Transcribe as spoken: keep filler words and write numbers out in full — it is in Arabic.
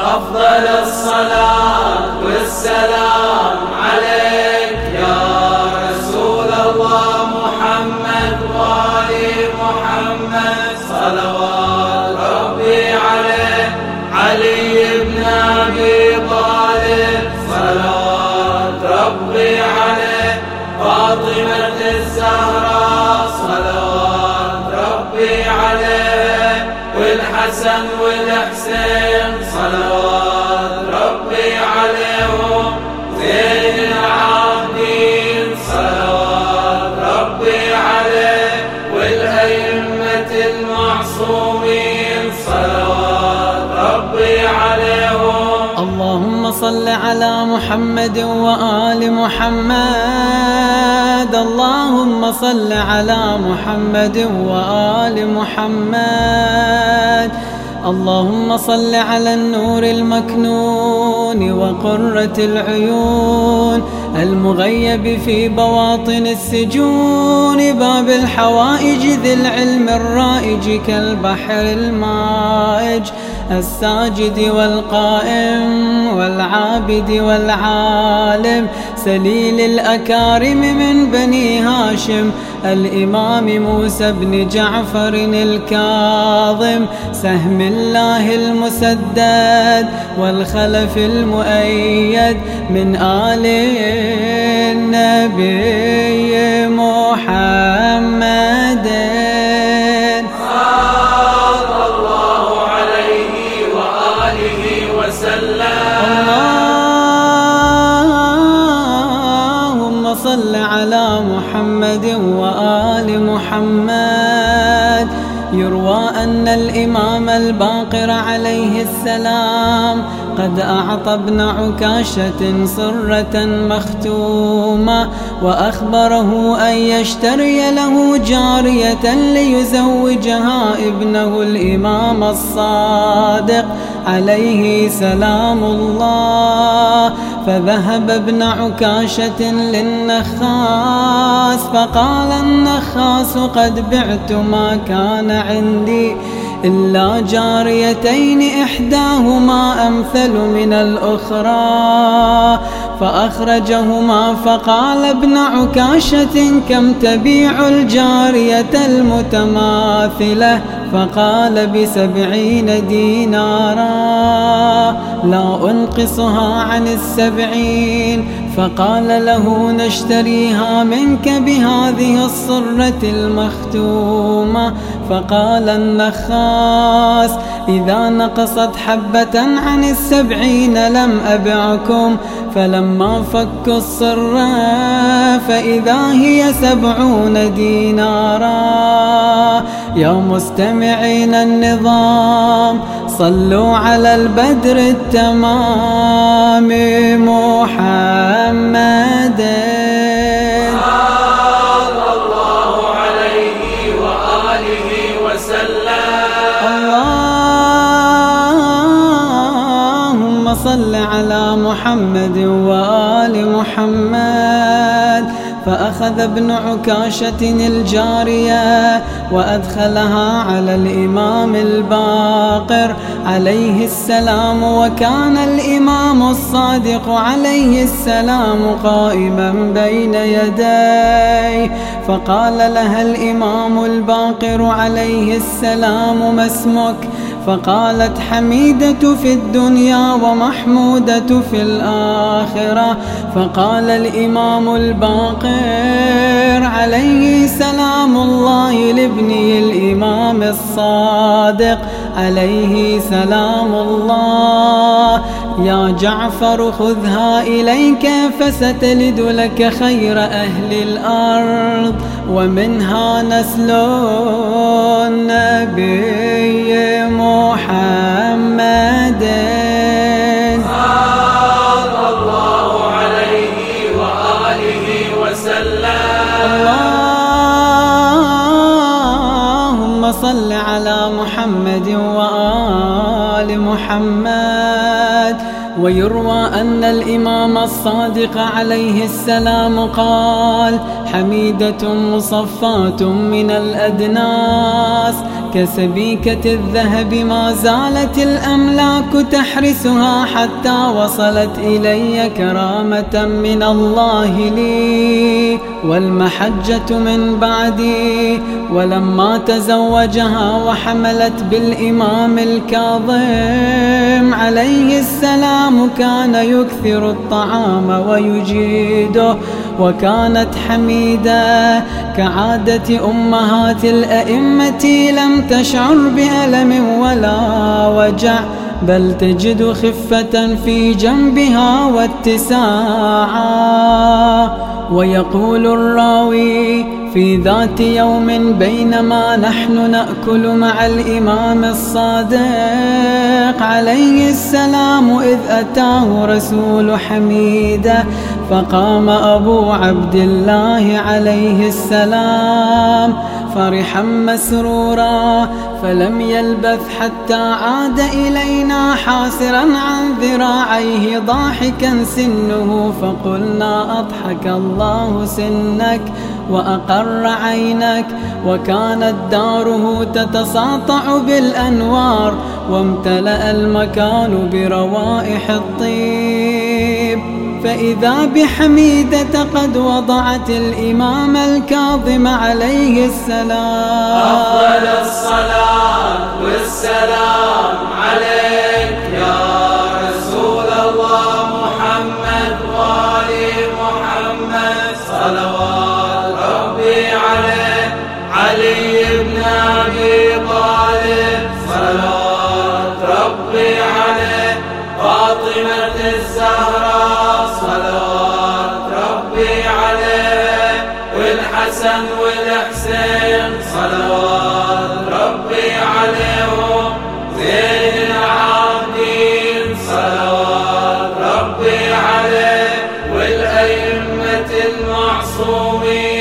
أفضل الصلاة والسلام عليك يا رسول الله محمد وآل محمد صلوات ربي عليه. علي بن أبي طالب صلوات ربي عليه. فاطمة الزهراء صلوات ربي عليه. والحسن والحسين صلوات ربي عليهم. زين العابدين صلوات ربي عليه. والأئمة المعصومين صلوات ربي عليهم. اللهم صل على محمد وآل محمد. اللهم صل على محمد وآل محمد. اللهم صل على النور المكنون وقرة العيون المغيب في بواطن السجون. باب الحوائج ذي العلم الرائج كالبحر المائج. الساجد والقائم والعابد والعالم. سليل الأكارم من بني هاشم. الإمام موسى بن جعفر الكاظم. سهم الله المسدد والخلف المؤيد من آل النبي محمد. صلى الله عليه وآله وسلم. اللهم صل على محمد وآل محمد. يروى أن الإمام الباقر عليه السلام قد أعطى ابن عكاشة صرة مختومة وأخبره أن يشتري له جارية ليزوجها ابنه الإمام الصادق عليه سلام الله. فذهب ابن عكاشة للنخاس فقال النخاس قد بعت ما كان عندي إلا جاريتين إحداهما أمثل من الأخرى. فأخرجهما فقال ابن عكاشة كم تبيع الجارية المتماثلة؟ فقال بسبعين دينارا لا أنقصها عن السبعين. فقال له نشتريها منك بهذه الصرة المختومة. فقال النخاس إذا نقصت حبة عن السبعين لم أبعكم. فلما فكوا الصرة فإذا هي سبعون دينارا. يا مستمعين النظام صلوا على البدر التمام محمد. صلى الله عليه وآله وسلم. اللهم صل على محمد وآل محمد. فأخذ ابن عكاشة الجارية وأدخلها على الإمام الباقر عليه السلام. وكان الإمام الصادق عليه السلام قائما بين يديه. فقال لها الإمام الباقر عليه السلام ما اسمك؟ فقالت حميدة في الدنيا ومحمودة في الآخرة. فقال الإمام الباقر عليه سلام الله لابنه الإمام الصادق عليه سلام الله يا جعفر خذها إليك فستلد لك خير أهل الأرض ومنها نسل النبي محمد صلى الله عليه وآله وسلم. اللهم صل على محمد وآل محمد. ويروى أن الإمام الصادق عليه السلام قال حميدة مصفاة من الأدناس كسبيكة الذهب ما زالت الأملاك تحرسها حتى وصلت إلي كرامة من الله لي والمحجة من بعدي. ولما تزوجها وحملت بالإمام الكاظم عليه السلام كان يكثر الطعام ويجيده، وكانت حميدة كعادة أمهات الأئمة لم تشعر بألم ولا وجع، بل تجد خفة في جنبها واتساعا. ويقول الراوي: في ذات يوم بينما نحن نأكل مع الإمام الصادق عليه السلام إذ أتاه رسول حميدة، فقام أبو عبد الله عليه السلام فرحا مسرورا، فلم يلبث حتى عاد إلينا حاسرا عن ذراعيه ضاحكا سنه، فقلنا: أضحك الله سنك وأقر عينك. وكانت داره تتساطع بالأنوار، وامتلأ المكان بروائح الطيب، فإذا بحميدة قد وضعت الإمام الكاظم عليه السلام. أفضل الصلاة والسلام عليك يا رسول الله محمد وآل محمد، صلوات ربي عليه. علي بن أبي طالب صلوات ربي عليه. فاطمة الزهراء صلوات ربي عليه. والحسن والحسين صلوات ربي عليهم. زين العابدين صلوات ربي عليه. والأئمة المعصومين